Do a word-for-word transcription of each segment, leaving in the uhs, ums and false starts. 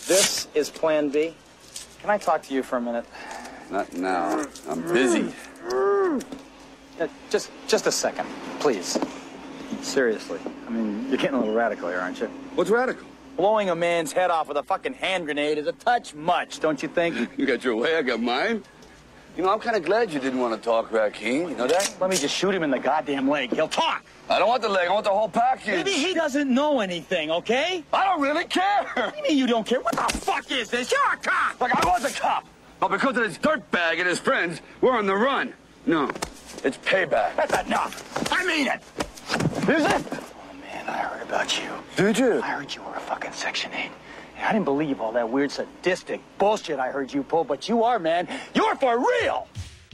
This is Plan B. Can I talk to you for a minute? Not now. I'm busy. Uh, just, just a second, please. Seriously. I mean, you're getting a little radical here, aren't you? What's radical? Blowing a man's head off with a fucking hand grenade is a touch much, don't you think? You got your way, I got mine. You know, I'm kind of glad you didn't want to talk, Rakeem. You know that? Let me just shoot him in the goddamn leg. He'll talk. I don't want the leg. I want the whole package. Maybe he doesn't know anything, okay? I don't really care. What do you mean you don't care? What the fuck is this? You're a cop! Look, I was a cop. But because of this dirtbag and his friends, we're on the run. No, it's payback. That's enough. I mean it. Is it? Oh, man, I heard about you. Did you? I heard you were a fucking Section eight. And I didn't believe all that weird sadistic bullshit I heard you pull, but you are, man. You're for real!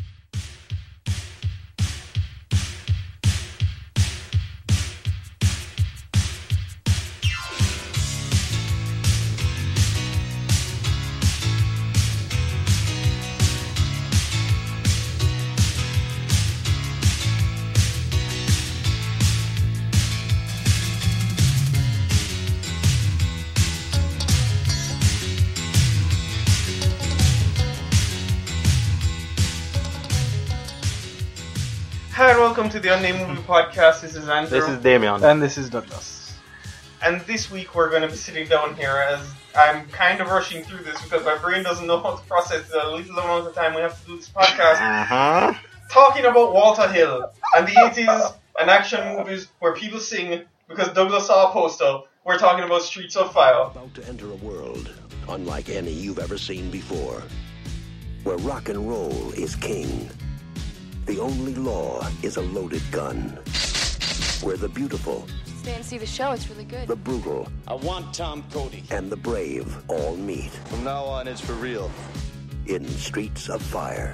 Hi and welcome to the Unnamed Movie Podcast. This is Andrew. This is Damien. And this is Douglas. And this week we're going to be sitting down here as I'm kind of rushing through this because my brain doesn't know how to process the little amount of time we have to do this podcast. Uh-huh. Talking about Walter Hill and the eighties and action movies where people sing because Douglas saw a poster. We're talking about Streets of Fire. About to enter a world unlike any you've ever seen before, where rock and roll is king. The only law is a loaded gun. Where the beautiful, Stay and see the show, it's really good. the brutal, I want Tom Cody. and the brave all meet From now on, it's for real. in Streets of Fire.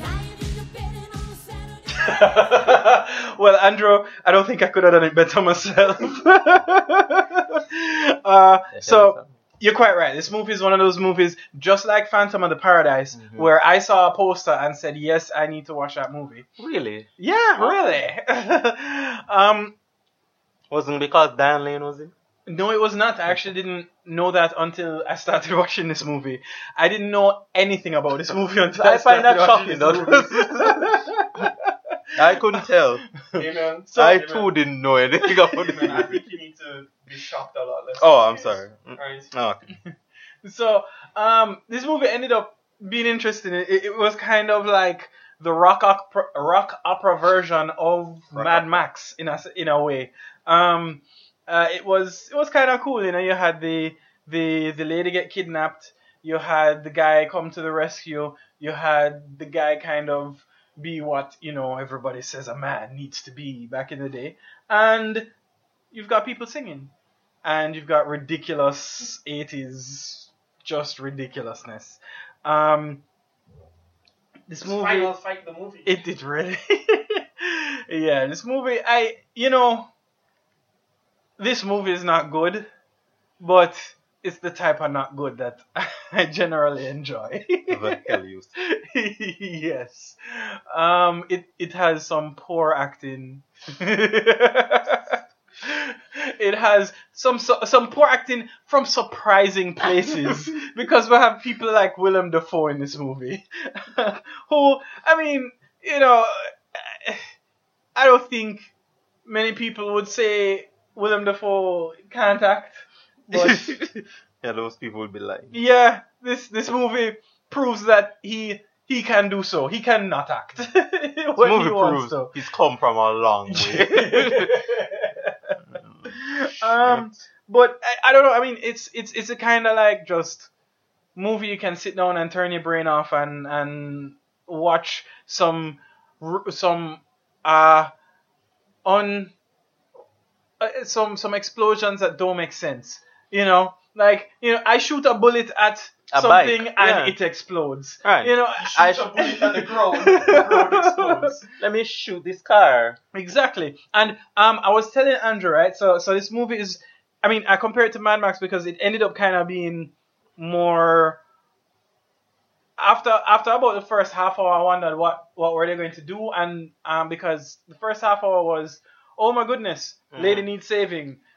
Well, Andrew, I don't think I could have done it better myself. uh, so, you're quite right. This movie is one of those movies, just like Phantom of the Paradise, mm-hmm. where I saw a poster and said, yes, I need to watch that movie. Really? Yeah, really. um, Wasn't because Dan Lane was in? No, it was not. I actually didn't know that until I started watching this movie. I didn't know anything about this movie until I, I find started that watching shocking, this though. movie. I couldn't tell. Amen. So, I amen. too didn't know anything about Amen. it. I think you need to be shocked a lot less. Oh, I'm sorry. Right. Oh, okay. So, um, this movie ended up being interesting. It, it was kind of like the rock opera, rock opera version of rock Mad opera. Max in a in a way. Um, uh, it was it was kind of cool. You know, you had the the the lady get kidnapped. You had the guy come to the rescue. You had the guy kind of be what, you know, everybody says a man needs to be back in the day. And you've got people singing. And you've got ridiculous eighties, just ridiculousness. Um, this movie... Final Fight the movie. It did really. Yeah, this movie, I, you know, this movie is not good, but it's the type of not good that I generally enjoy. The hell you. Yes. Um, it, it has some poor acting. It has some some poor acting from surprising places because we have people like Willem Dafoe in this movie, who, I mean, you know, I don't think many people would say Willem Dafoe can't act. But yeah, those people would be lying. Yeah, this this movie proves that he he can do so. He can not act when movie he wants proves to. He's come from a long way. um, but I, I don't know. I mean, it's it's it's a kind of like just movie you can sit down and turn your brain off and and watch some some uh on uh, some some explosions that don't make sense. You know, like, you know, I shoot a bullet at a something bike. and Yeah. it explodes. Right. You know, You shoot I a sh- bullet at the ground, the ground explodes. Let me shoot this car. Exactly. And um, I was telling Andrew, right? So, so this movie is, I mean, I compare it to Mad Max because it ended up kind of being more. After after about the first half hour, I wondered what, what were they going to do, and um, because the first half hour was, oh my goodness, mm-hmm. lady needs saving.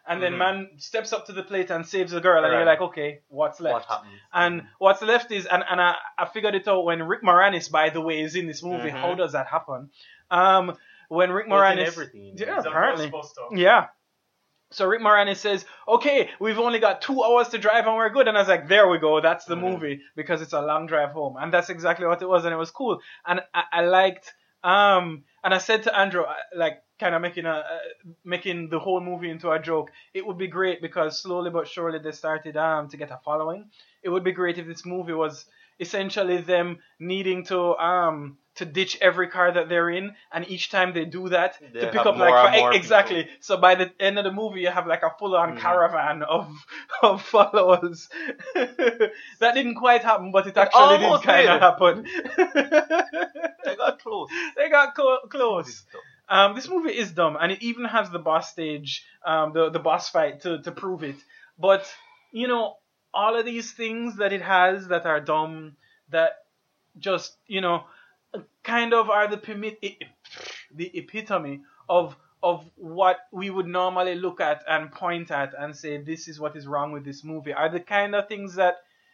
and then Mhm. man steps up to the plate and saves the girl, and you're Right. like, okay, what's left? What happens? And what's left is, and, and I, I figured it out when Rick Moranis, by the way, is in this movie. Mhm. How does that happen? Um, when Rick Well, it's in Moranis, everything. yeah, He's a apparently, Ghostbuster. yeah. So Rick Moranis says, okay, we've only got two hours to drive and we're good. And I was like, there we go. That's the Mhm. movie, because it's a long drive home. And that's exactly what it was. And it was cool. And I, I liked, um, and I said to Andrew, uh, like, kind of making a, uh, making the whole movie into a joke. It would be great because slowly but surely they started, um, to get a following. It would be great if this movie was essentially them needing to, um, to ditch every car that they're in, and each time they do that, They to pick have up more like and fi- more exactly. So by the end of the movie, you have like a full-on Mhm. caravan of of followers. That didn't quite happen, but it actually did almost kind did. of happen. They got close. They got co- close. Um, this movie is dumb, and it even has the boss stage, um, the the boss fight to to prove it. But you know, all of these things that it has that are dumb, that just you know, kind of are the permit the epitome of of what we would normally look at and point at and say this is what is wrong with this movie, are the kind of things that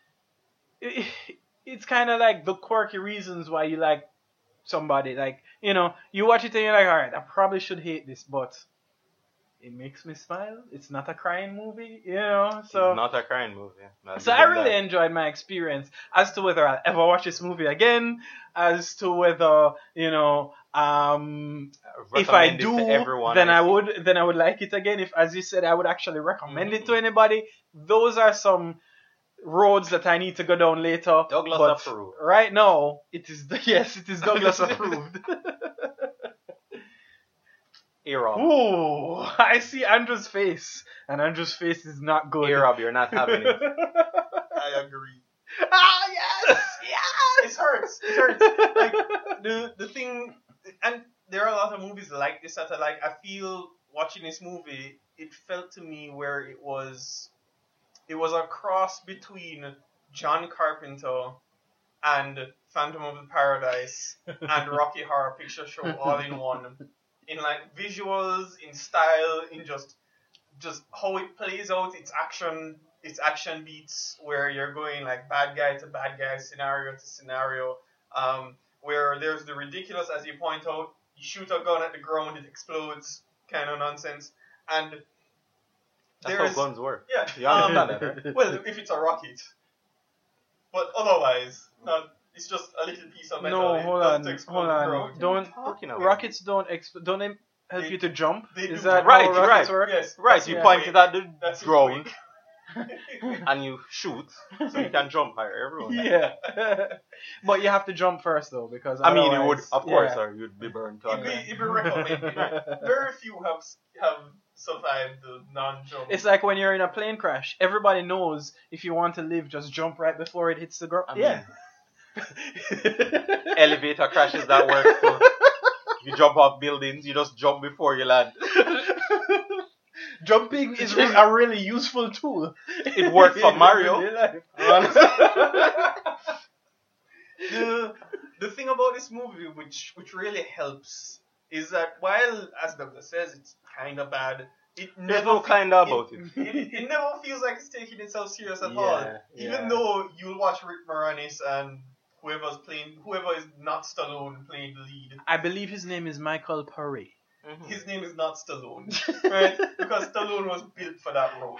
it's kind of like the quirky reasons why you like somebody. Like, you know, you watch it and you're like, all right, I probably should hate this, but it makes me smile. It's not a crying movie, you know. So It's not a crying movie. Not so I even really that. enjoyed my experience. As to whether I'll ever watch this movie again, as to whether, you know, um, if I Recommend it do, to everyone then I see. would, then I would like it again. If, as you said, I would actually recommend it to Mhm. anybody. Those are some roads that I need to go down later. Douglas but approved. Right now, it is yes, it is Douglas approved. Arab. Ooh, I see Andrew's face, and Andrew's face is not good. Arab, you're not having it. I agree. Ah, yes, yes. It hurts. It hurts. Like the the thing, and there are a lot of movies like this that I like. I feel watching this movie, it felt to me where it was, it was a cross between John Carpenter and Phantom of the Paradise and Rocky Horror Picture Show all in one. In like visuals, in style, in just just how it plays out, its action, its action beats, where you're going like bad guy to bad guy, scenario to scenario, um, where there's the ridiculous, as you point out, you shoot a gun at the ground, it explodes, kind of nonsense, and That's there's how guns work. yeah, You um, understand that, right? well, if it's a rocket, but otherwise, no, it's just a little piece of metal. No, it hold doesn't on, explode hold the on. ground. Don't Talking about? rockets don't exp- don't they help They- you to jump? they Is do. that Right, how rockets right. work? Yes, Right, that's you the Yeah. point way. it at the That's the ground way. and you shoot so you can jump higher. Everyone. Yeah, but you have to jump first though, because I mean, you would, otherwise- of course, yeah. or you'd be burned to It'd be, it'd be recommended. Very few have have survived the non-jump. It's like when you're in a plane crash. Everybody knows if you want to live, just jump right before it hits the ground. I mean, Yeah. elevator crashes that work too. You jump off buildings, you just jump before you land. Jumping is re- a really useful tool. It worked for In Mario. everyday life. the the thing about this movie, which which really helps, is that while, as Douglas says, it's kind of bad, it There's never no fe- kind of about it. It, it never feels like it's taking itself serious at Yeah, all. yeah. Even though you'll watch Rick Moranis and whoever's playing, whoever is not Stallone playing the lead, I believe his name is Michael Puri. Mhm. his name is not Stallone, right? Because Stallone was built for that role.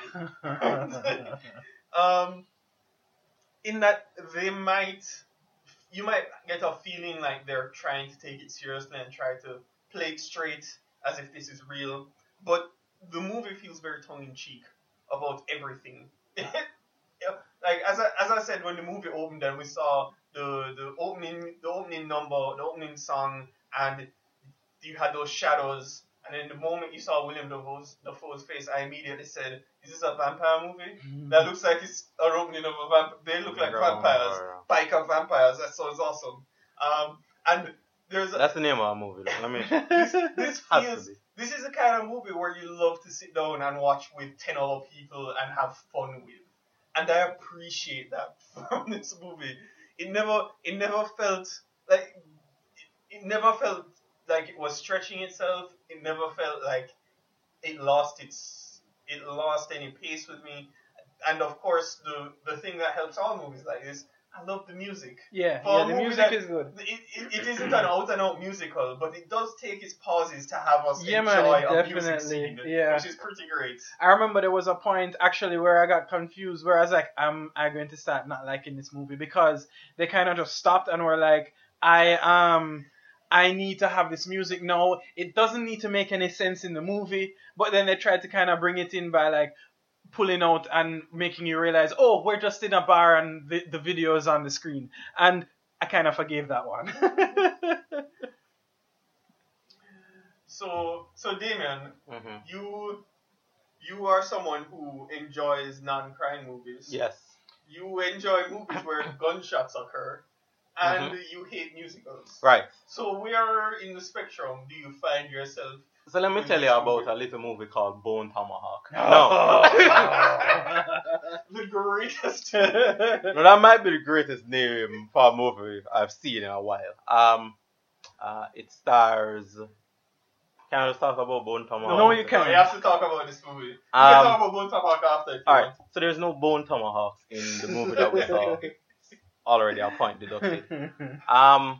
Um, in that they might, you might get a feeling like they're trying to take it seriously and try to play it straight as if this is real, but the movie feels very tongue-in-cheek about everything. Like as I, as I said, when the movie opened and we saw the the opening the opening number, the opening song, and you had those shadows, and then the moment you saw William Dafoe's, Dafoe's face, I immediately said, "Is this a vampire movie? That looks like it's an opening of a vampire. They look like vampires, biker vampires. That sounds awesome." Um, and there's a, That's the name of a movie. Though. I mean, this, this has to feels be. this is the kind of movie where you love to sit down and watch with ten other people and have fun with, and I appreciate that from this movie. It never it never felt like it, it never felt like it was stretching itself. It never felt like it lost its it lost any pace with me. And of course, the the thing that helps all movies like this, I love the music. Yeah, For yeah, a the movie music that- is good. It, it, it isn't an out and out musical, but it does take its pauses to have us Yeah, enjoy man, it a music definitely- scene, yeah. which is pretty great. I remember there was a point actually where I got confused, where I was like, "Am I going to start not liking this movie?" Because they kind of just stopped and were like, "I um, I need to have this music now. It doesn't need to make any sense in the movie." But then they tried to kind of bring it in by like pulling out and making you realize, "Oh, we're just in a bar and the, the video is on the screen." And I kind of forgave that one. So, so Damien, Mhm. you you are someone who enjoys non-crime movies. Yes. You enjoy movies where gunshots occur, and you hate musicals. Right. So, where in the spectrum do you find yourself? So let me in tell this you about movie? a little movie called Bone Tomahawk. No. The greatest. No, that might be the greatest name for a movie I've seen in a while. Um, uh, it stars. Can I just talk about Bone Tomahawk? No, you No, can't. you have to talk about this movie. You Um, can talk about Bone Tomahawk after. If you All right. want. So there's no Bone Tomahawks in the movie that we saw. Already a point deducted. Um,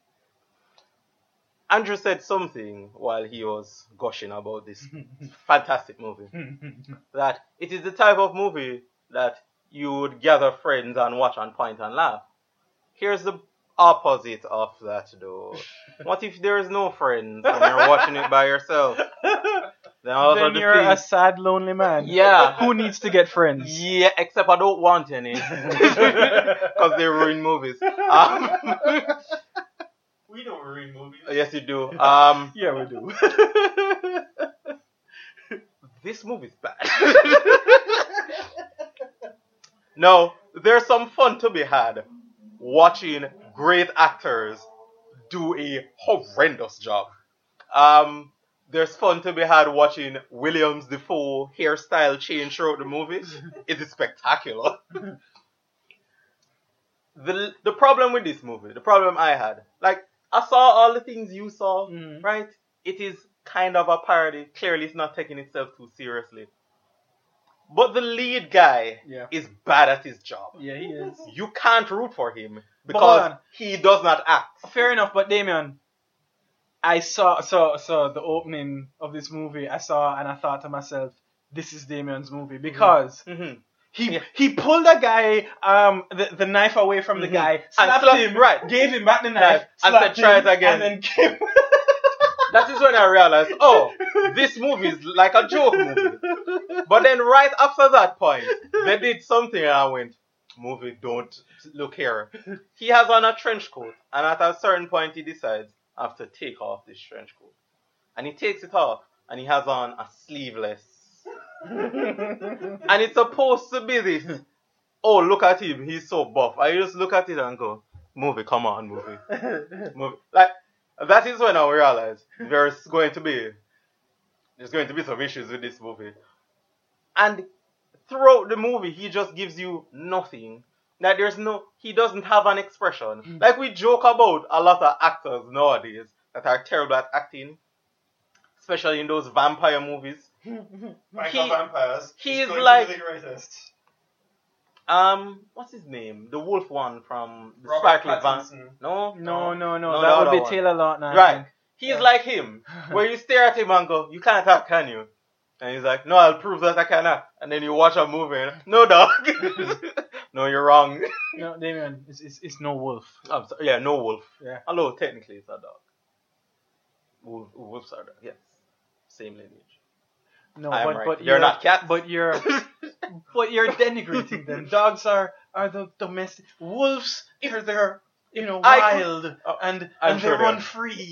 Andrew said something while he was gushing about this fantastic movie. That it is the type of movie that you would gather friends and watch and point and laugh. Here's the opposite of that though. What if there is no friends and you're watching it by yourself? Then all Then of the you're a things, sad, lonely man. Yeah. Who needs to get friends? yeah, except I don't want any because they ruin movies. Um, We don't ruin movies. yes, you do. Um, Yeah, we do. this movie's bad. No, there's some fun to be had watching great actors do a horrendous job. Um, there's fun to be had watching Williams Defoe hairstyle change throughout the movie. It is spectacular. The the problem with this movie, the problem I had, like I saw all the things you saw, Mhm. right? It is kind of a parody. Clearly, it's not taking itself too seriously. But the lead guy Yeah. is bad at his job. Yeah, he is. You can't root for him hold because on. he does not act. Fair enough, but Damien, I saw so so the opening of this movie. I saw and I thought to myself, "This is Damien's movie," because Mm-hmm. he Yeah. he pulled a guy um the, the knife away from the Mhm. guy, And slapped slapped- him, right. gave him back the knife, And slapped said, "Try him, it again." and then came. That is when I realized, oh, this movie is like a joke movie. But then right after that point, they did something and I went, movie, don't look here. He has on a trench coat and at a certain point he decides, I have to take off this trench coat. And he takes it off and he has on a sleeveless. And it's supposed to be this. Oh, look at him, he's so buff. I just look at it and go, movie, come on, movie. movie. Like, that is when I realized there's going to be there's going to be some issues with this movie. And throughout the movie, he just gives you nothing. That there's no, he doesn't have an expression. Like we joke about a lot of actors nowadays that are terrible at acting, especially in those vampire movies. Frank He- of Vampires. he He's is going to like- be the greatest. Um, what's his name? The wolf one from the Robert Sparkly Van. Pattinson. No, No, no, no, No, that the would other be one. Taylor Lautner. I Right. think. He's Yeah. like him, where you stare at him and go, you can't act, can you? And he's like, no, I'll prove that I can act. And then you watch a movie and, no, dog. No, you're wrong. No, Damien, it's, it's, it's no wolf. I'm sorry. Yeah, no wolf. Yeah. Although, technically, it's a dog. Wolf, wolves are dog, yes. Same lineage. No, I am but right. but They're you're not cats. But you're but you're denigrating them. Dogs are are the domestic. Wolves are they're you know I could- wild Oh, and I'm and sure they they run are. free.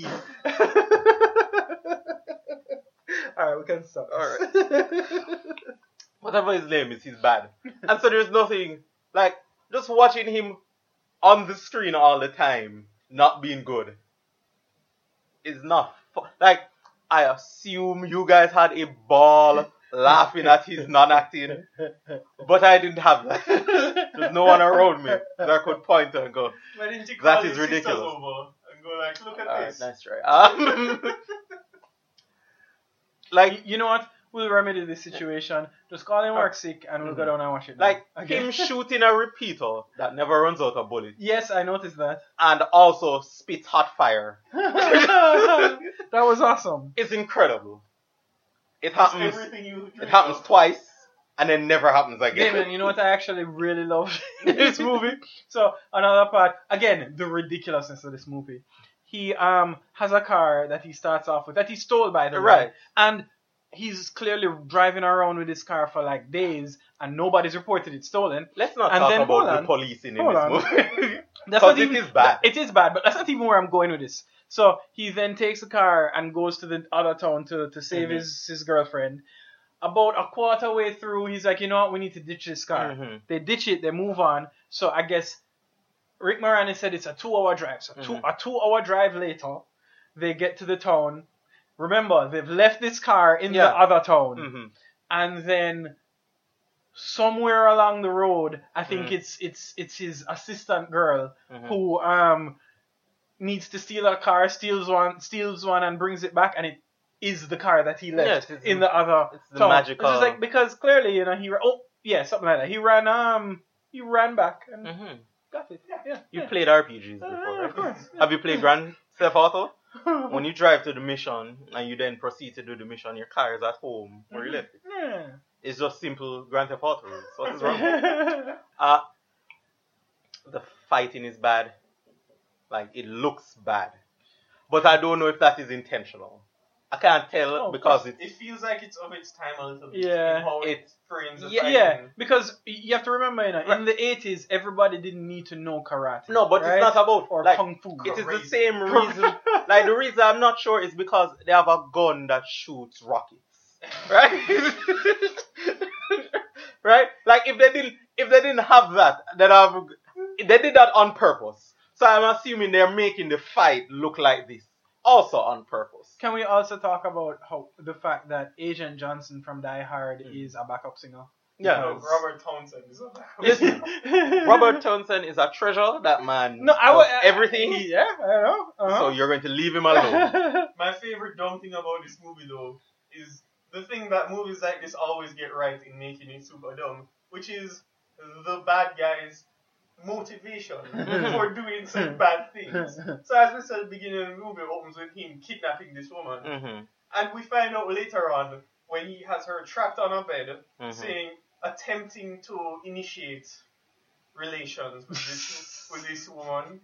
All right, we can stop. Alright. Whatever his name is, he's bad. And so there's nothing, like, just watching him on the screen all the time, not being good, is not fu- like, I assume you guys had a ball laughing at his non-acting, but I didn't have that. There's no one around me that could point and go, Why didn't you That call is your sisters ridiculous. over and go like, look at alright, this? nice try. Um, Like you know what? we'll remedy this situation. Just call in work sick and we'll go down and watch it. now. Like Again. him shooting a repeater that never runs out of bullets, Yes, I noticed that. and also spits hot fire. That was awesome. It's incredible. It It's happens. everything you It happens twice, and then never happens again. Damon, you know what I actually really love in this movie? So another part, again, the ridiculousness of this movie. He um has a car that he starts off with that he stole by the way, Right. and he's clearly driving around with his car for like days, and nobody's reported it stolen. Let's not And talk then, about hold the on. policing in Hold this on. movie. That's 'Cause not it even, is bad. It is bad, but that's not even where I'm going with this. So he then takes the car and goes to the other town to, to save Mhm. his, his girlfriend. About a quarter way through, he's like, you know what, we need to ditch this car. Mhm. They ditch it, they move on. So I guess Rick Moranis said it's a two-hour drive. So two, Mhm. a two-hour drive later, they get to the town. Remember, they've left this car in the Yeah. other town. Mhm. And then somewhere along the road, I think Mhm. it's it's it's his assistant girl Mhm. who um needs to steal a car, steals one, steals one, and brings it back, and it is the car that he left Yes, it's in the- the other it's the town. magical- It's just like because clearly you know he ra- oh yeah something like that. He ran um he ran back and Mhm. got it. Yeah, yeah. You yeah. played R P Gs Uh, before, yeah, right? of course. Have you played Grand Theft Auto? When you drive to the mission and you then proceed to do the mission, your car is at home where you left it. Yeah. It's just simple Grand Theft Auto rules. What is wrong? Uh, the fighting is bad. Like, it looks bad. But I don't know if that is intentional. I can't tell Oh, because it's... It feels like it's of its time a little bit. Yeah. In how it, It- frames the Yeah, fighting. yeah, because you have to remember, you know, in the eighties, everybody didn't need to know karate. No, but right? it's not about... or like, kung fu. It is the Crazy. same reason. Like, the reason I'm not sure is because they have a gun that shoots rockets. Right? Right? Like, if they didn't if they didn't have that, then I've... They did that on purpose. So I'm assuming they're making the fight look like this. Also on purpose. Can we also talk about how the fact that Agent Johnson from Die Hard Mm. is a backup singer? Yeah. No, Robert Townsend is on that. Listen, Robert Townsend is a treasure. That man No, I does wa- everything. Yeah, I know. Uh-huh. So you're going to leave him alone. My favorite dumb thing about this movie, though, is the thing that movies like this always get right in making it super dumb, which is the bad guy's motivation for doing such bad things. So as we said, the beginning of the movie opens with him kidnapping this woman, Mhm. and we find out later on when he has her trapped on a bed, Mhm. saying attempting to initiate relations with this with this woman,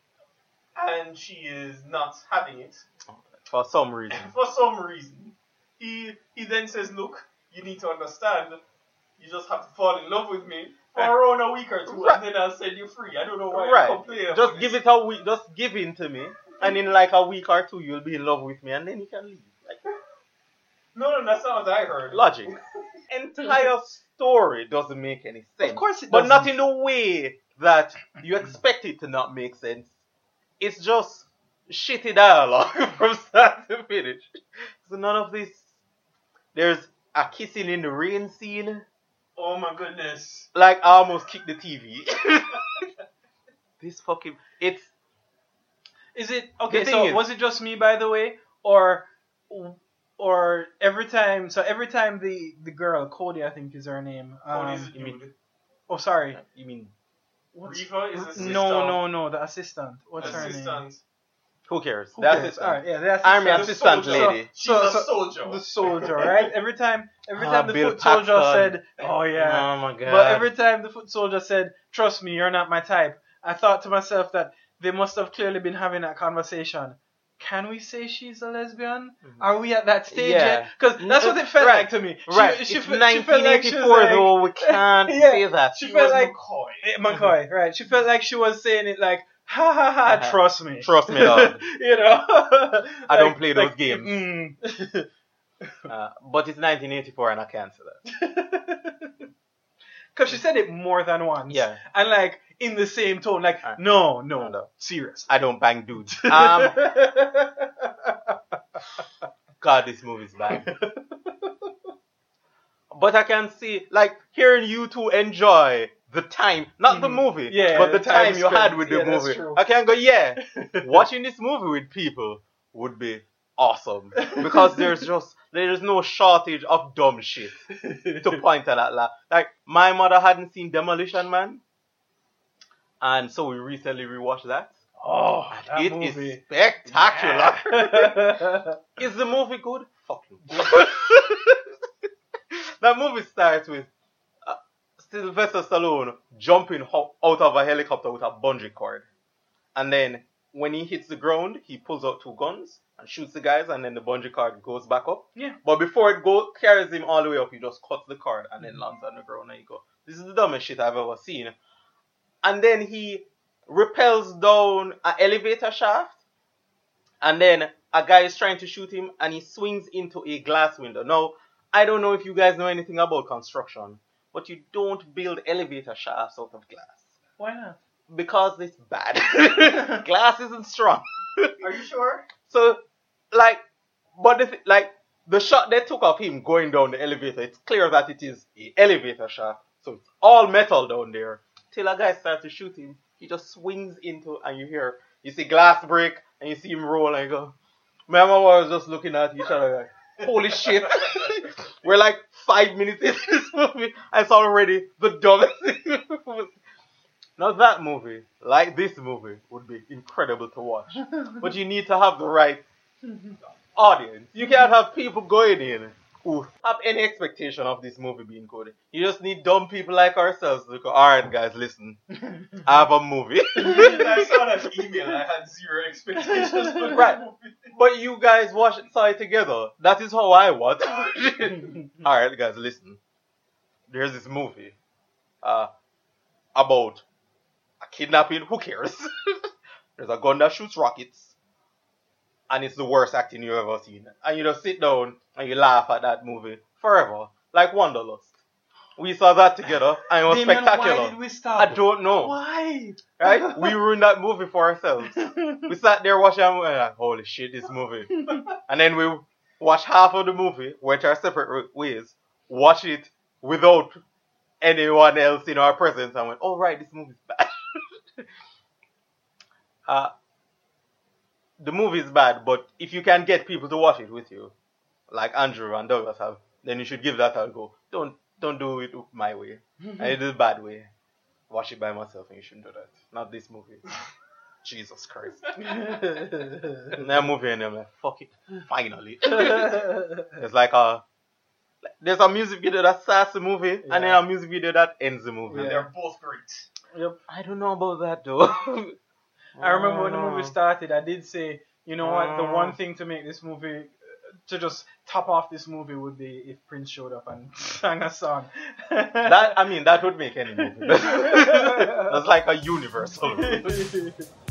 and she is not having it. For some reason. For some reason, he he then says, "Look, you need to understand. You just have to fall in love with me for around a week or two, Right. and then I'll set you free." I don't know why Right. you complain about Just give this. it a week. Just give in to me, and in like a week or two, you'll be in love with me, and then you can leave. Like No, no, that's not what I heard. logic. Entire story doesn't make any sense. Of course it but doesn't. not in the way that you expect it to not make sense. It's just shitty dialogue from start to finish. So none of this. There's a kissing in the rain scene. Oh my goodness. Like I almost kicked the T V. This fucking it's Is it okay? The So thing is- was it just me, by the way, or or every time? So every time the the girl Cody, I think is her name. Um, Cody's a you mean- dude. oh, sorry. you mean What's- Reva is assistant. no, no, no. The assistant. What's her name? Assistant. who cares? Who The cares? assistant. Alright, yeah, the assistant. Army The assistant soldier. lady. She's So- a so- soldier. The soldier, right? Every time, every Ah, time the Bill foot soldier Paxton. said, "Oh yeah," Oh my god. but every time the foot soldier said, "Trust me, you're not my type," I thought to myself that they must have clearly been having that conversation. Can we say she's a lesbian? Are we at that stage Yeah. yet? Because that's what it felt Right. like to me. She, Right. She, it's fe- she felt nineteen like she was eighty-four like, though. We can't Yeah. say that. She She felt was like McCoy. eh, McCoy, right? She felt like she was saying it like, "Ha ha ha, Uh-huh. trust me." Trust me, dog. You know. I don't play those games. Mm. Uh, but it's nineteen eighty-four and I can't say that. Because she said it more than once. Yeah. And like in the same tone, like, Alright. no, no, No, no. serious. I don't bang dudes. Um, God, this movie's bad. But I can see, like, hearing you two enjoy the time, not the Mhm. movie, Yeah, but the the time time you spent. had with the Yeah, that's movie. true. I can go, yeah, watching this movie with people would be awesome because there's just there is no shortage of dumb shit to point at that laugh. Like, my mother hadn't seen Demolition Man, and so we recently rewatched that. Oh, that It movie. is spectacular. Is the movie good? Fucking good. That movie starts with uh, Sylvester Stallone jumping ho- out of a helicopter with a bungee cord. And then when he hits the ground, he pulls out two guns and shoots the guys, and then the bungee cord goes back up. Yeah. But before it go carries him all the way up, he just cuts the cord and then lands on the ground and you go, this is the dumbest shit I've ever seen. And then he rappels down an elevator shaft, and then a guy is trying to shoot him and he swings into a glass window. Now, I don't know if you guys know anything about construction, but you don't build elevator shafts out of glass. Why not? Because it's bad. Glass isn't strong. Are you sure? So, like, but the th- like the shot they took of him going down the elevator, it's clear that it is an elevator shaft. So it's all metal down there. Till a guy starts to shoot him, he just swings into, and you hear, you see glass break, and you see him roll, and you go. My mama was just looking at each other like, holy shit. We're like five minutes into this movie, and it's already the dumbest thing. Now that movie, like this movie, would be incredible to watch. But you need to have the right audience. You can't have people going in who have any expectation of this movie being good. You just need dumb people like ourselves to go, alright guys, listen. I have a movie. I saw that email. I had zero expectations for the Right. movie. But you guys watch it, saw it together. That is how I watch it. Alright guys, listen. There's this movie uh, about a kidnapping. Who cares? There's a gun that shoots rockets. And it's the worst acting you've ever seen. And you just sit down and you laugh at that movie forever. Like Wanderlust. We saw that together and it was Damien, spectacular. why did we stop? I don't know. Why? Right? We ruined that movie for ourselves. We sat there watching and we were like, holy shit, this movie. And then we watched half of the movie, went our separate ways, watched it without anyone else in our presence and went, oh right, this movie's bad. uh, the movie is bad, but if you can get people to watch it with you, like Andrew and Douglas have, then you should give that a go. Don't don't do it my way. And it is a bad way. Watch it by myself and you shouldn't do that. Not this movie. Jesus Christ. And that movie and I'm like, fuck it. Finally. It's like a there's a music video that starts the movie yeah. and then a music video that ends the movie. And they're both great. Yep. I don't know about that though. I remember when the movie started, I did say, you know what, the one thing to make this movie, to just top off this movie would be if Prince showed up and sang a song. That, I mean, that would make any movie. That's like a universal movie.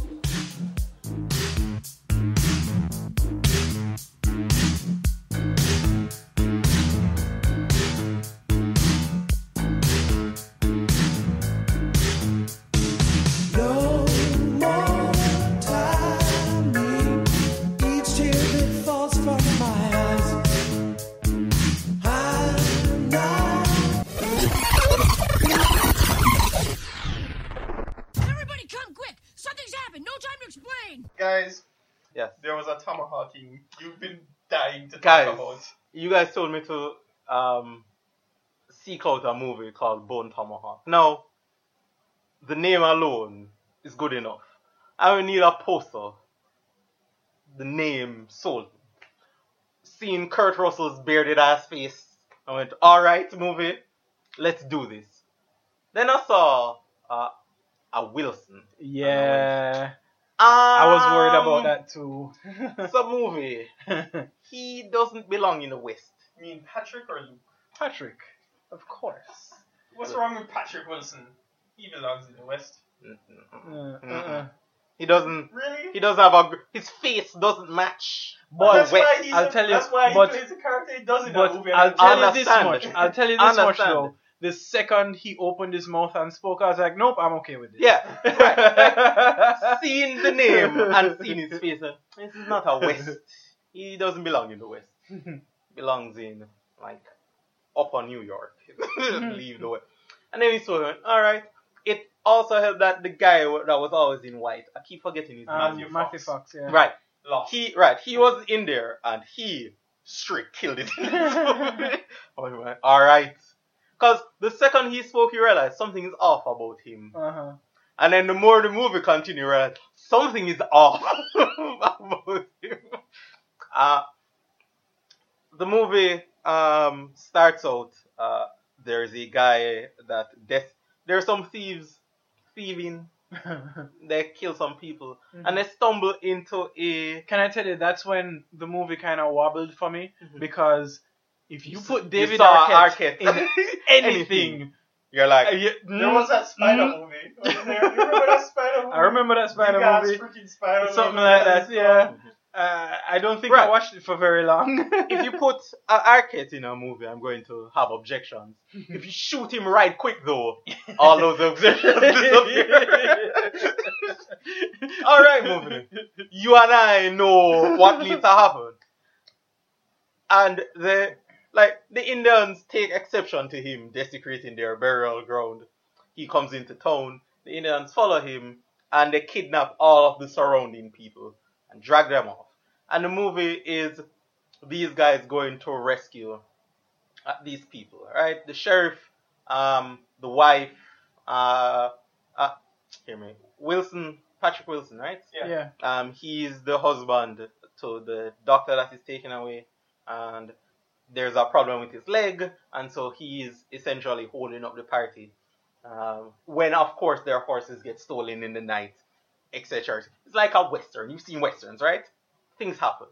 Guys, yes. There was a tomahawking you've been dying to guys, talk about. You guys told me to um, seek out a movie called Bone Tomahawk. Now, the name alone is good enough. I don't need a poster. The name sold me. Seeing Kurt Russell's bearded ass face, I went, alright movie, let's do this. Then I saw uh, a Wilson. Yeah. Um, I was worried about that too. It's a movie. He doesn't belong in the West. You mean Patrick or Luke? Patrick, of course. What's wrong with Patrick Wilson? He belongs in the West. Uh, uh-uh. He doesn't. Really? He doesn't have a. His face doesn't match. But that's West. why he's I'll a, tell you, that's why but, he plays the character he does in but that movie. I'll tell you this Understand. much. I'll tell you this much Understand. though. The second he opened his mouth and spoke, I was like, nope, I'm okay with this. Yeah. Right. Seeing the name and seeing his face, uh, this is not a West. He doesn't belong in the West. Belongs in like upper New York. Leave the West. And then he saw him. All right. It also helped that the guy that was always in white. I keep forgetting his name. Um, Matthew Matthew Fox. Fox, yeah. Right. Lost. He right. He was in there and he straight killed it. All right. Because the second he spoke, you realize something is off about him. Uh-huh. And then the more the movie continues, you realize something is off about him. Uh, the movie um, starts out, uh, there's a guy that, death, there are some thieves thieving. They kill some people. Mm-hmm. And they stumble into a... Can I tell you, that's when the movie kind of wobbled for me. Mhm. Because if you put David you saw Arquette, Arquette. in anything, You're like... uh, you, There was that spider mm, movie. Wasn't there? You remember that spider movie? I remember that spider Big ass movie. freaking spider Something movie. like that, yeah. Uh, I don't think I Right. watched it for very long. If you put an Arquette in a movie, I'm going to have objections. If you shoot him right quick, though, all those objections disappear. All right, movie. You and I know what needs to happen, and the like the Indians take exception to him desecrating their burial ground. He comes into town. The Indians follow him, and they kidnap all of the surrounding people and drag them off. And the movie is these guys going to rescue uh, these people, right? The sheriff, um, the wife, uh, uh, hear me, Wilson, Patrick Wilson, right? Yeah. Yeah. Um, he's the husband to the doctor that is taken away, and there's a problem with his leg, and so he is essentially holding up the party. Um, when, of course, their horses get stolen in the night, et cetera. It's like a western. You've seen westerns, right? Things happen.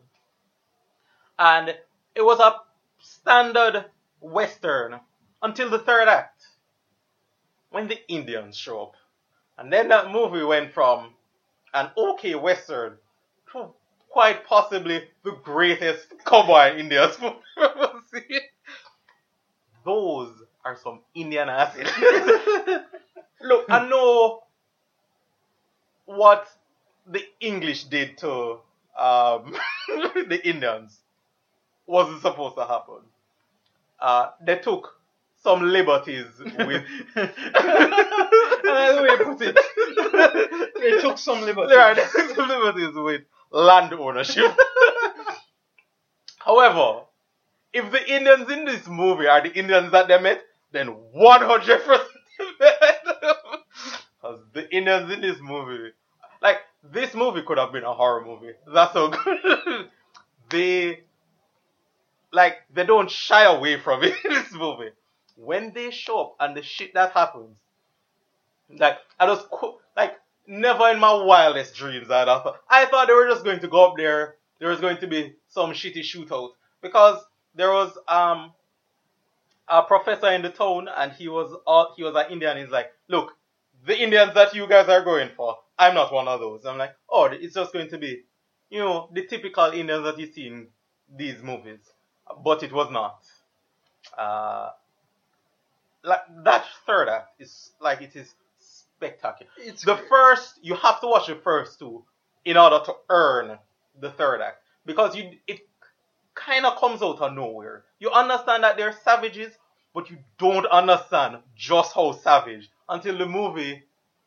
And it was a standard western until the third act, when the Indians show up. And then that movie went from an okay western to quite possibly the greatest cowboy Indians we've ever seen. Those are some Indian asses. Look, I know what the English did to um, the Indians wasn't supposed to happen. Uh, they took some liberties with. That's the way you put it. They took some liberties. Yeah, they took some liberties with land ownership. However, if the Indians in this movie are the Indians that they met, then one hundred percent because the Indians in this movie, like, this movie could have been a horror movie. That's so good. they, like, they don't shy away from it in this movie. When they show up and the shit that happens, like, I just, like, never in my wildest dreams I thought, I thought they were just going to go up there, there was going to be some shitty shootout. Because there was, um, a professor in the town, and he was all, he was an Indian. He's like, look, the Indians that you guys are going for, I'm not one of those. I'm like, oh, it's just going to be, you know, the typical Indians that you see in these movies. But it was not. Uh, like that third act is like it is spectacular. It's the great. first, you have to watch the first two in order to earn the third act, because you it kind of comes out of nowhere. You understand that they're savages, but you don't understand just how savage until the movie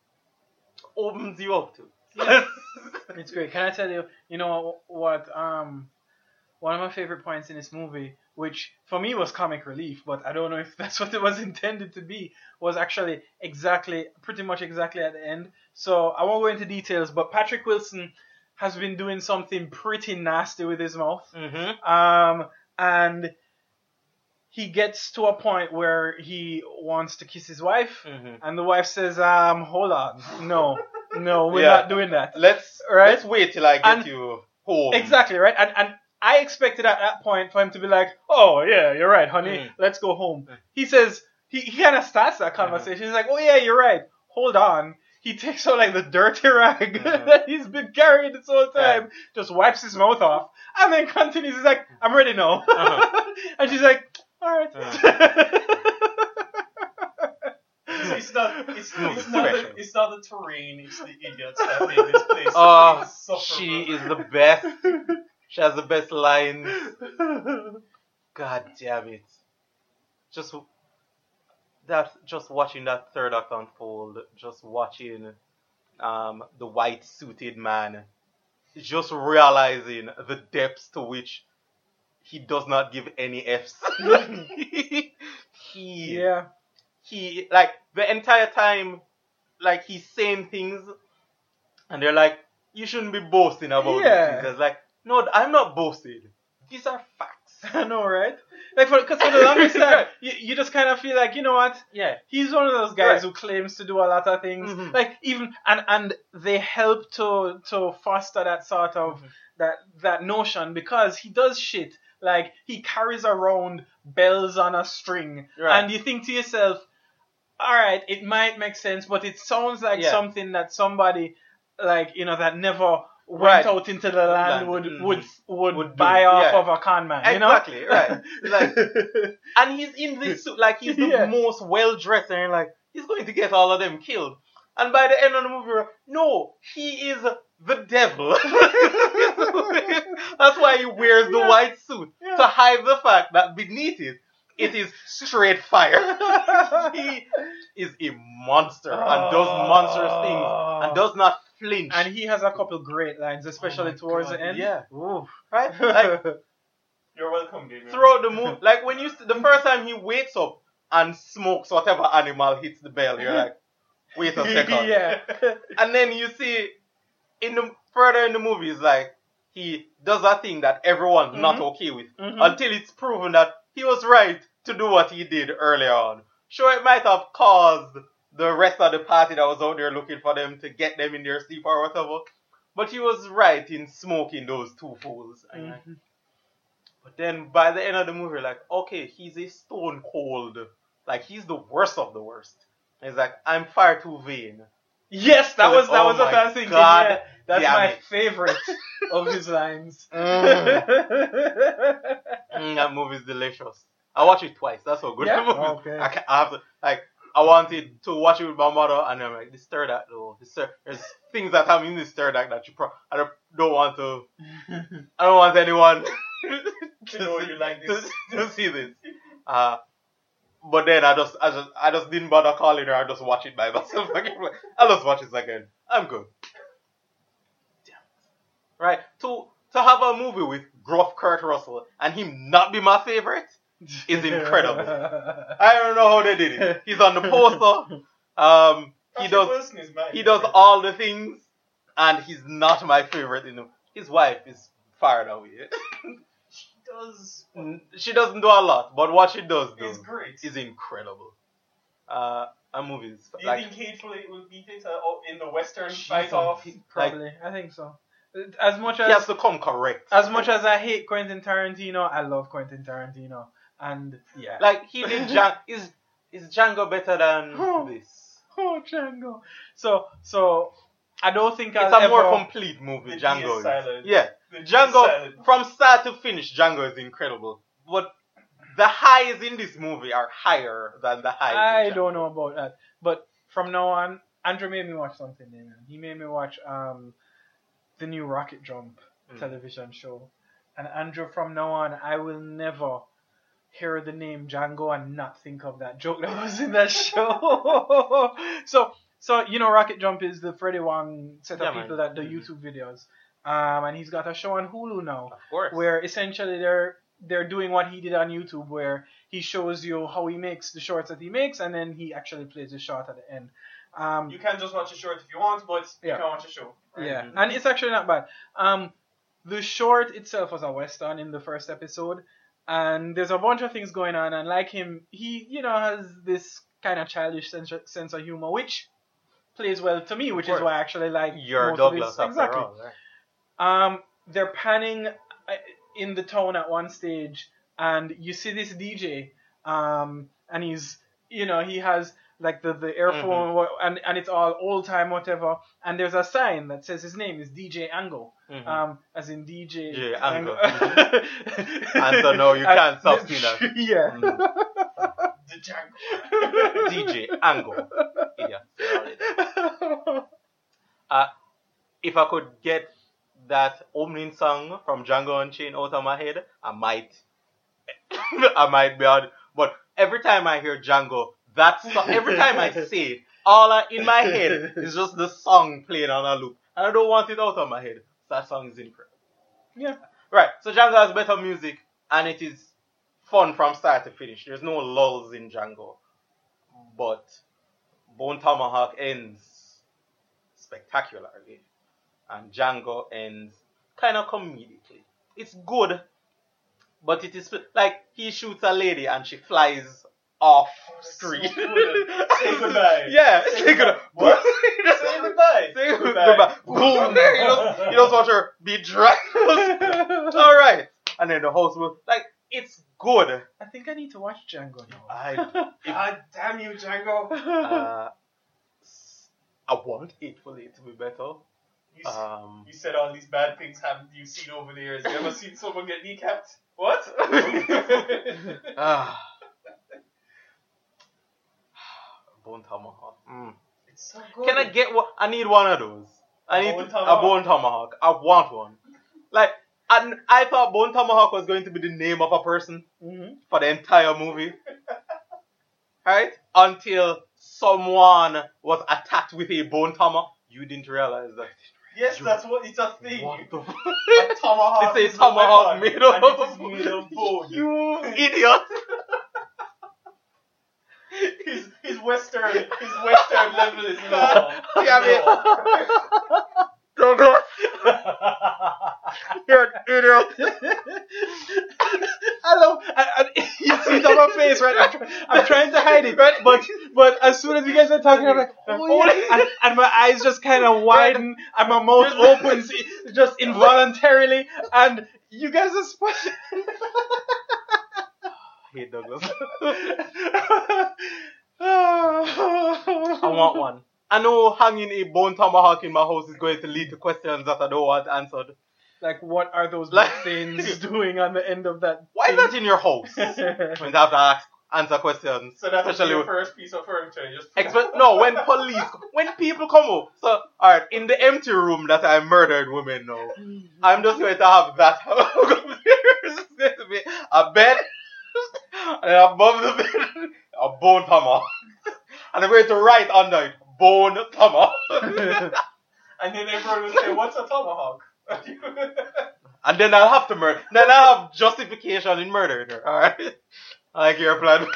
opens you up to. Yeah. It's great. Can I tell you, you know what, um, one of my favorite points in this movie, which for me was comic relief, but I don't know if that's what it was intended to be, was actually exactly, pretty much exactly at the end. So I won't go into details, but Patrick Wilson has been doing something pretty nasty with his mouth. Mm-hmm. Um, and he gets to a point where he wants to kiss his wife, Mhm. and the wife says, um, hold on, no, no, we're Yeah. not doing that. Let's Right? let's wait till I get And- you home. Exactly, right? And and I expected at that point for him to be like, oh, yeah, you're right, honey, Mm. let's go home. Mm. He says, he, he kind of starts that conversation. He's like, oh, yeah, you're right, hold on. He takes out like the dirty rag Mhm. that he's been carrying this whole time, Yeah. just wipes his mouth off, and then continues. He's like, I'm ready now. Uh-huh. And she's like, all right. It's not. It's, No, it's not. special. The, it's not the terrain. It's the idiots that made this place. Oh, insufferable. she is the best. She has the best lines. God damn it. Just that just watching that third act unfold, just watching um the white suited man just realizing the depths to which he does not give any F's. he, Yeah. he, like, the entire time, like, he's saying things, and they're like, you shouldn't be boasting about Yeah. these things. It's like, no, I'm not boasting. These are facts. I know, right? Like, for because for the longest time, you, you just kind of feel like, you know what? Yeah. He's one of those guys Right. who claims to do a lot of things. Mhm. Like even and and they help to to foster that sort of Mm-hmm. that that notion because he does shit. Like he carries around bells on a string, Right. and you think to yourself, all right, it might make sense, but it sounds like Yeah. something that somebody like you know that never went Right. out into the land Land. would Mhm. would would, Would do. buy off Yeah. of a con man. You know? Exactly, right. Like, and he's in this suit, like he's the Yeah. most well dressed, and you're like, he's going to get all of them killed. And by the end of the movie, you're like, no, he is the devil. That's why he wears the Yeah. white suit Yeah. to hide the fact that beneath it, it is straight fire. He is a monster and does monstrous things and does not flinch. And he has a couple great lines, especially Oh my towards God, the end. yeah. Oof. right? Like, You're welcome, Damien. throughout the movie, like when you the first time he wakes up and smokes whatever animal hits the bell, you're like, wait a second. Yeah. And then you see in the further in the movie, it's like he does a thing that everyone's not okay with Mhm. until it's proven that he was right to do what he did earlier on. Sure, it might have caused the rest of the party that was out there looking for them to get them in their sleep or whatever, but he was right in smoking those two fools. And like, Mhm. but then by the end of the movie, like, okay, he's a stone cold. Like, he's the worst of the worst. And he's like, I'm far too vain. Yes, that was that Oh was what my I was thinking. God Yeah, that's damn my it. favorite of his lines. Mm, that movie's delicious. I watched it twice. That's how good Yeah? the movie is. Okay. I, can, I have to, like, I wanted to watch it with my mother, and I'm like, this third act, though. This third, there's things that happen in this third act that you pro- I don't, don't want to, I don't want anyone To know you like to, this. to see this. Uh, but then I just, I just, I just didn't bother calling her. I just watch it by myself. I'll just watch it again. I'm good. Right? To to have a movie with gruff Kurt Russell and him not be my favorite is incredible. I don't know how they did it. He's on the poster. Um, he Patrick does Wilson is mine. he does all the things, and he's not my favorite. In the, his wife is far away. She does. She doesn't do a lot, but what she does do It's great. is incredible. Uh, a movie is Do you like think Hateful Eight will beat it uh, oh, in the Western Jeez, fight off? Probably, I think so. As much he has as to come correct. as much as I hate Quentin Tarantino, I love Quentin Tarantino, and yeah. Like he did Django. Is is Django better than Oh. this? Oh, Django. So so I don't think It's I'll a ever. more complete movie. The D Django is is. silent. Yeah, The D is Django silent. from start to finish. Django is incredible, but the highs in this movie are higher than the highs. I in Django. don't know about that, but from now on, Andrew made me watch something. Man. He made me watch um the new Rocket Jump Mm. television show, and Andrew, from now on, I will never hear the name Django and not think of that joke that was in that show. so, so you know, Rocket Jump is the Freddie Wong set of Yeah, man. people that do Mhm. YouTube videos, um, and he's got a show on Hulu now Of course. where essentially they're they're doing what he did on YouTube, where he shows you how he makes the shorts that he makes, and then he actually plays the short at the end. Um, You can just watch a short if you want, but Yeah. you can watch a show. Right? yeah, and it's actually not bad. Um, the short itself was a western in the first episode, and there's a bunch of things going on. And like him, he you know has this kind of childish sense sense of humor, which plays well to me, which is course. why I actually like You're most of Douglas his- after exactly. all. Right? Um, they're panning uh, in the town at one stage, and you see this D J, um, and he's, you know, he has like the the earphone, wha- and and it's all old time whatever, and there's a sign that says his name is D J Angle, Mhm. um, as in D J J Angle. and so no, you can't stop seeing that. Yeah. Mm. The Django. D J Angle. Yeah. Uh, if I could get that opening song from Django Unchained out of my head, I might. I might be on. But every time I hear Django, that song, every time I say it, all I, in my head is just the song playing on a loop. And I don't want it out of my head. That song is incredible. Yeah. Right, so Django has better music, and it is fun from start to finish. There's no lulls in Django, but Bone Tomahawk ends spectacularly, and Django ends kind of comedically. It's good, but it is like he shoots a lady and she flies off screen. So say goodbye. Yeah, say, say goodbye. What? Say goodbye. Say goodbye. Boom! There, you just, you just watch her be dragged. All right, and then the house will like it's good. I think I need to watch Django now. I God damn you, Django. uh, I want Hateful Eight to be better. You, s- Um, you said all these bad things haven't you seen over the years. You ever seen someone get kneecapped? What? ah, Bone Tomahawk. Mm. It's so good. Can I get one? I need one of those. I A need Bone a Tomahawk? Bone Tomahawk. I want one. Like, and I thought Bone Tomahawk was going to be the name of a person Mm-hmm. for the entire movie. Right? Until someone was attacked with a bone tomahawk. You didn't realize that. Yes, You- that's what it's a thing. What the f- A tomahawk. It's is a tomahawk weapon, made of and it is made of bone. You idiot! his his western his western level is low. Damn it! Douglas! You're an idiot! I love, and, and you see it on my face, right? I'm, try, I'm trying to hide it, but but as soon as you guys are talking, I'm like, oh yeah, and, and my eyes just kind of widen, and my mouth opens just involuntarily, and you guys are splashing. Hey Douglas. I want one. I know hanging a bone tomahawk in my house is going to lead to questions that I don't want answered. Like, what are those Like- things doing on the end of that? Why is thing? that in your house? When you have to ask, answer questions. So that's especially your with- first piece of furniture. Just Expe- no, when police, when people come over. So, alright, in the empty room that I murdered women now, I'm just going to have that. There's going to be a bed, and then above the bed, a bone tomahawk. And I'm going to write under it, bone tomahawk. and then everyone will say, "What's a tomahawk?" And then I'll have to murder. Then I'll have justification in murdering her. Alright? I like your plan.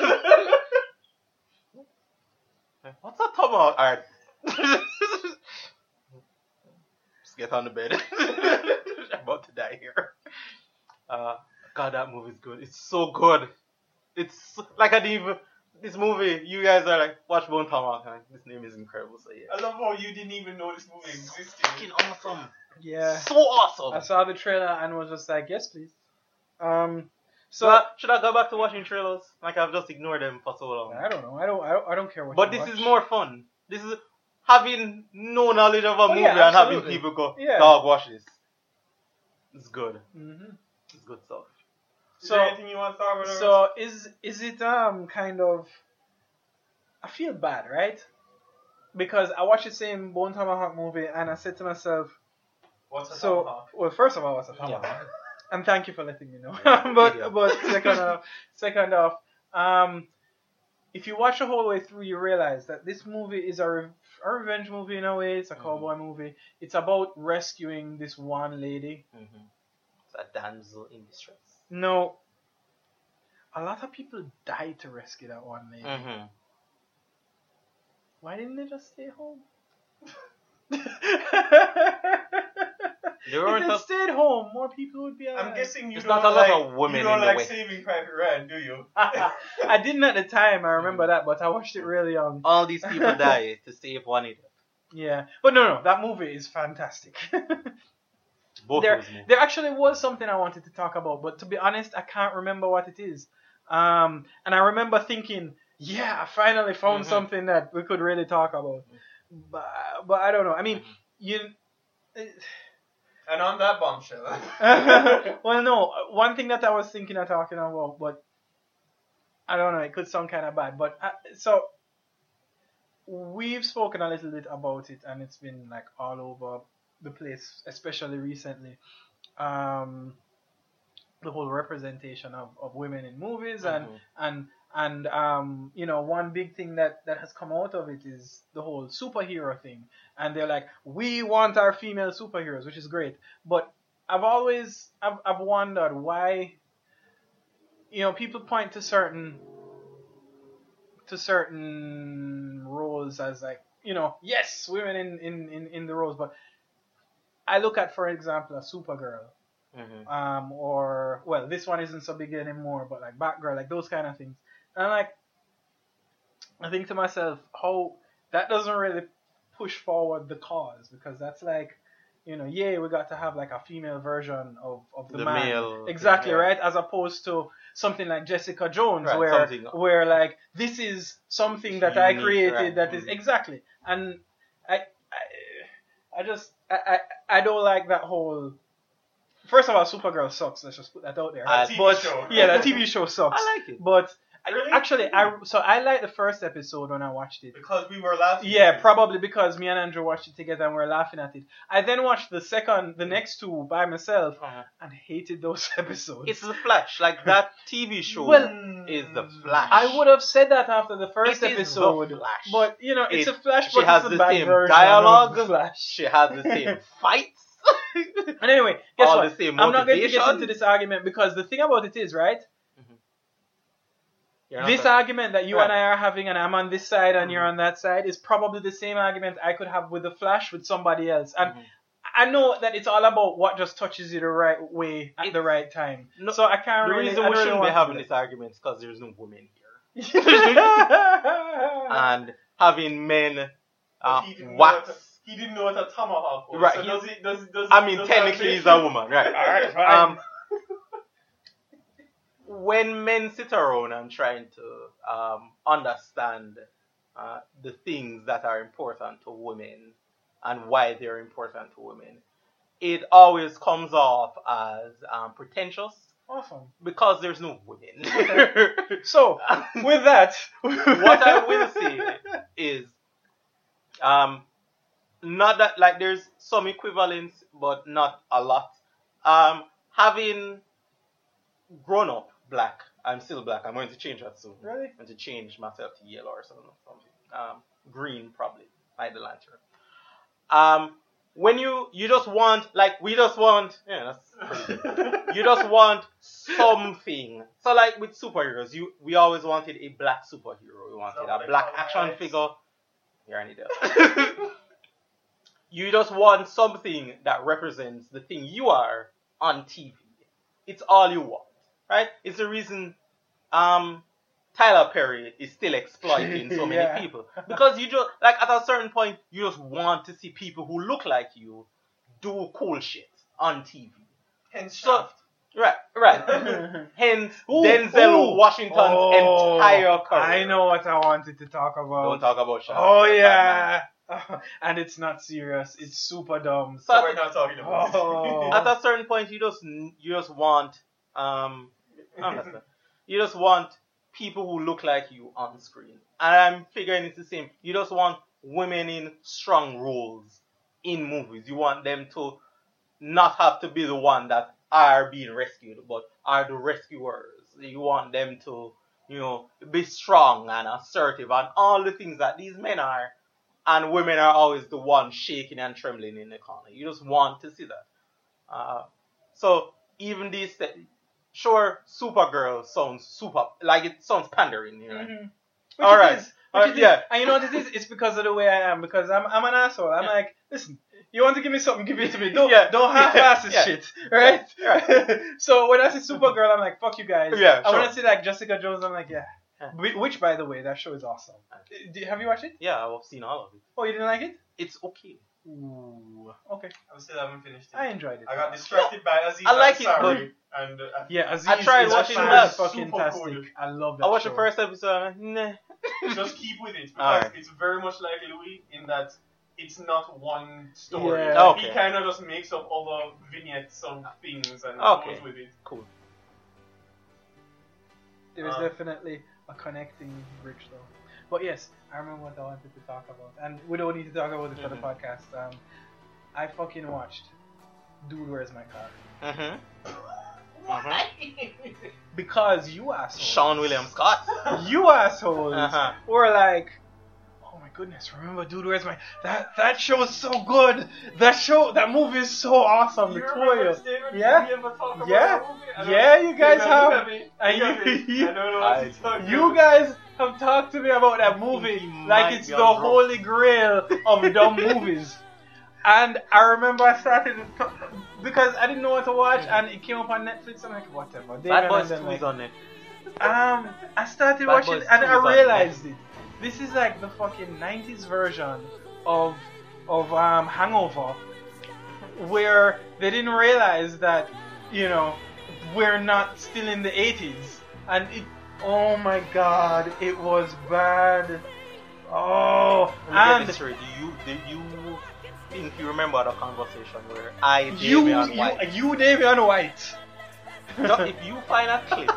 What's a tomahawk? Alright. Just get on the bed. I'm about to die here. Uh, God, that movie's good. It's so good. It's so- like I didn't even. This movie, you guys are like, watch Bone Tomahawk. Huh? This name is incredible. So yeah. I love how you didn't even know this movie existed. Fucking awesome. Yeah, So awesome. I saw the trailer and was just like, yes, please. Um, So so should I go back to watching trailers? Like I've just ignored them for so long. I don't know. I don't. I don't, I don't care what. But you this watch. is more fun. This is having no knowledge of a Oh, movie yeah, and having absolutely. people go, Yeah. dog, watch this. It's good. Mhm. It's good stuff. Is So- there anything you want to talk about? So is is it um kind of? I feel bad, right? Because I watched the same Bone Tomahawk movie and I said to myself, What's a so tomahawk? well, first of all, what's a tomahawk? Yeah. And thank you for letting me know. Yeah. but but second off, second off, um, if you watch the whole way through, you realize that this movie is a, re- a revenge movie in a way. It's a cowboy movie. It's about rescuing this one lady. Mm-hmm. It's a damsel in distress. No, a lot of people died to rescue that one lady. Mm-hmm. Why didn't they just stay home? They weren't if they a- stayed home, more people would be alive. I'm guessing you There's don't not a lot like of women you don't in the like West. Saving Private Ryan, do you? I didn't at the time. I remember that, but I watched it really young. All these people die to save one idiot. Yeah, but no, no, that movie is fantastic. Both there, of those movies. there actually was something I wanted to talk about, but to be honest, I can't remember what it is. Um, and I remember thinking, yeah, I finally found Mhm. something that we could really talk about. But, but I don't know. I mean, you. And on that bombshell. Well, no. One thing that I was thinking of talking about, but I don't know. It could sound kind of bad, but uh, so we've spoken a little bit about it, and it's been like all over the place, especially recently. Um, the whole representation of, of women in movies, and Mhm. and and um, you know, one big thing that that has come out of it is the whole superhero thing, and they're like, we want our female superheroes, which is great, but I've always I've I've wondered why you know, people point to certain to certain roles as like, you know, yes, women in, in, in, in the roles, but I look at, for example, a Supergirl, Mhm. um, or well, this one isn't so big anymore, but like Batgirl, like those kind of things, and I'm like, I think to myself, how that doesn't really push forward the cause, because that's like, you know, yeah, we got to have like a female version of, of the, The man, male, exactly, yeah. right, as opposed to something like Jessica Jones, Right, where something- where like this is something that I Unique, created right. that is Mhm. exactly, and I I, I just I, I I don't like that whole. First of all, Supergirl sucks. Let's just put that out there. Uh, T V but show. yeah, the T V show sucks. I like it. But I- Really? actually, I so I liked the first episode when I watched it. Because we were laughing. Yeah, probably because me and Andrew watched it together and we were laughing at it. I then watched the second, the next two by myself Uh-huh. and hated those episodes. It's the Flash. Like that T V show Well, is the Flash. I would have said that after the first It is the episode, Flash. but you know, it's It- a Flash, she but has it's a the bad same version dialogue. of Flash. She has the same fights. And anyway, guess All what? the same I'm not going to get motivation. into this argument because the thing about it is, right? You're not This the- argument that you Right. and I are having, and I'm on this side and you're on that side, is probably the same argument I could have with the Flash with somebody else. And Mhm. I know that it's all about what just touches you the right way at It's- the right time. No, so I can't the really. reason I we don't shouldn't really be want having to this argument is because there's no women here. do that. And having men But uh, he didn't know wax. what a, he didn't know what a tomahawk was. Right, So he- does he, does, does, I mean, does technically that he's make- a woman, right? Alright, fine. Um, when men sit around and trying to um, understand uh, the things that are important to women and why they're important to women, it always comes off as um, pretentious Awesome. because there's no women. So, with that, What I will say is, um, not that like there's some equivalence, but not a lot. Um, having grown up black, I'm still black. I'm going to change that soon. Really? I'm going to change myself to yellow or something. something. Um, green probably, like the lantern. Um, when you you just want like we just want yeah that's pretty good. You just want something. So like with superheroes, you we always wanted a black superhero. We wanted Somebody a black call action Alex. figure. You're an idiot. You just want something that represents the thing you are on T V. It's all you want, right? It's the reason um, Tyler Perry is still exploiting so many Yeah. people. Because you just, like at a certain point, you just want to see people who look like you do cool shit on T V. Hence So, Shaft. right, right. Hence, Ooh, Denzel ooh. Washington's Oh, entire career. I know what I wanted to talk about. Don't talk about Shaft. Oh Bad yeah, and it's not serious. It's super dumb. So So we're not talking about Oh. it. At a certain point, you just you just want um, I understand. You just want people who look like you on screen, and I'm figuring it's the same. You just want women in strong roles in movies. You want them to not have to be the one that are being rescued, but are the rescuers. You want them to, you know, be strong and assertive and all the things that these men are, and women are always the ones shaking and trembling in the corner. You just want to see that. Uh, so even these, sure, Supergirl sounds super, like it sounds pandering, you know. Mhm. Which All it right. is, All which right, it is. yeah. And you know what it is? It's because of the way I am. Because I'm I'm an asshole. I'm Yeah. like, listen, you want to give me something, give it to me. Don't Yeah. don't half-ass this Yeah. shit, right? Right. So when I see Supergirl, I'm like, fuck you guys. Yeah, I want sure. to see like Jessica Jones. I'm like, yeah. Yeah. Whi- Which, by the way, that show is awesome. Do, have you watched it? Yeah, I've seen all of it. Oh, you didn't like it? It's okay. Ooh. Okay. I still haven't finished it. I enjoyed it. I got distracted by Aziz I like it, Ansari, and uh, Yeah, Aziz I tried is watching fan- that. fucking Super fantastic. cool. I love that I watched show. the first episode. I'm like, nah. just keep with it because Alright. it's very much like Louis in that it's not one story. Yeah. Like, Okay. He kind of just makes up other vignettes of things and Okay. goes with it. Cool. There's Uh, definitely a connecting bridge though. But yes, I remember what I wanted to talk about. And we don't need to talk about it for Mhm. the podcast. Um, I fucking watched Dude, Where's My Car? Mm-hmm. Why? Because you assholes. Sean William Scott. You assholes Uh-huh. were like, oh my goodness, remember Dude, Where's My... That that show is so good. That show, that movie is so awesome. You The remember Toyo. this, David? Yeah? We ever talk about Yeah. that movie? I don't- Yeah, you guys Look have. at me. And Look at you- me. I don't know what you're talking You about. guys have talked to me about that movie he like might it's be the on drugs. holy grail of dumb movies. And I remember I started to- because I didn't know what to watch, and it came up on Netflix. I'm like, whatever. David Bad Boys and then, two is like, on it. um, I started Bad watching Boys it and two I is on realized it. This is like the fucking nineties version of of um Hangover, where they didn't realize that, you know, we're not still in the eighties, and it. Oh my God, it was bad. Oh, Let me get and this straight. Do you do you think you remember the conversation where I, you, Damian you, White, you, Davian White. just if you find a clip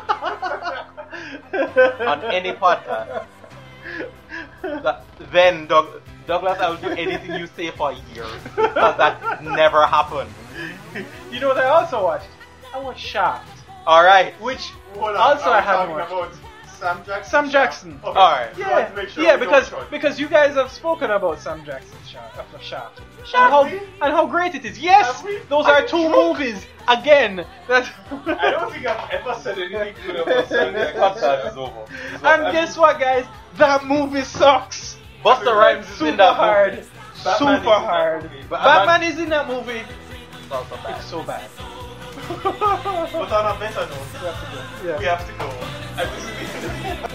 on any podcast, that, then Doug, Douglas, I will do anything you say for years because that never happened. You know what I also watched? I watched Shaft, All right. which Hold on, also are I we haven't talking watched. about Sam Jackson. Sam Jackson. Okay. Alright. We want Yeah, to make sure yeah, we know because which one. because you guys have spoken about Sam Jackson's Shaft, of the Shaft, and Have how we? and how great it is. Yes, Have we? those Are are you two drunk? movies again. That I don't think I've ever said anything good about Sam Jackson. Podcast is over. and guess what, guys? That movie sucks. Busta Rhymes is Super in that hard, movie. Batman super is in that hard. movie. Batman is in that movie. It's also bad. It's so bad. But on a better note, Yeah. we have to go. And this is the